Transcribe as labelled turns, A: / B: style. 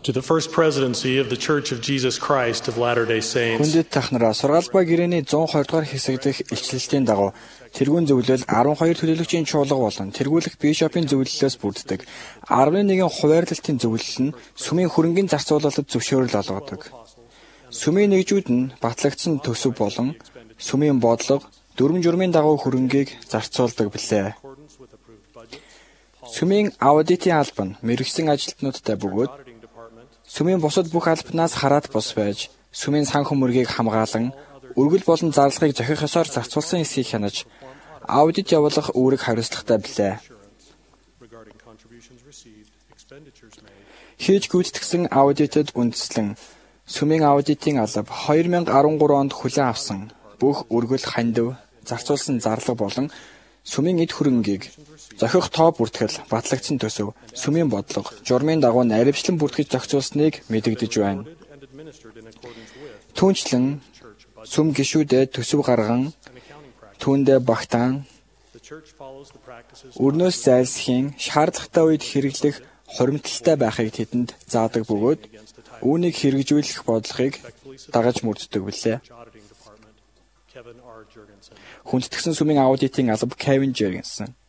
A: To the First Presidency of the Church of Jesus Christ of Latter-day Saints.
B: Хүндэт тахнараа сургаалбай гэрээний 120 дугаар хэсэг дэх илчлэлтийн дагуу тэргүүн зөвлөл 12 төлөөлөгчийн чуулга болон тэргүүлэх бишопын зөвлөлөөс бүрддэг. 11 хуваарлалтын зөвлөл нь сүмийн хөрөнгөний зарцуулалтад зөвшөөрөл олгодог. Сүмийн нэгжүүд нь батлагдсан төсөв болон сүмийн бодлого, дүрм журмын дагуу хөрөнгийг зарцуулдаг билээ. Сүмийн аудитын алба нь мэргэжсэн ажилтнуудтай бөгөөд сүмийн бусад бүх албанаас хараат бус байж, сүмийн сан хөмөргийг хамгаалан, өргөл болон зарлагыг зохих ёсоор зарцуулсан эсхийг хянаж, аудит явуулах үүрэг хариуцлагатай билээ. Хийж гүйцэтгсэн аудитэд үндэслэн, сүмийн аудитын алба 2013 онд хүлээн авсан бүх өргөл хандив, зарцуулсан зарлага болон сүмийн эд хөрөнгийг зохих тоо бүртгэл, батлагдсан төсөв, сүмийн бодлого, журмын дагуу наривчлан бүртгэж зохицуулсныг мэдэгдэж байна. Түүнчлэн сүм гишүүдэд төсөв гарган, түүндээ багтаан, өрнөөс зайлсхийн шаардлагатай үед хэрэглэх хуримтлалтай байхыг тэдэнд заадаг бөгөөд үүнийг хэрэгжүүлэх бодлогыг дагаж мөрддөг билээ. Хүндэтгсэн сүмийн аудитын алба Кевин Жергенсен.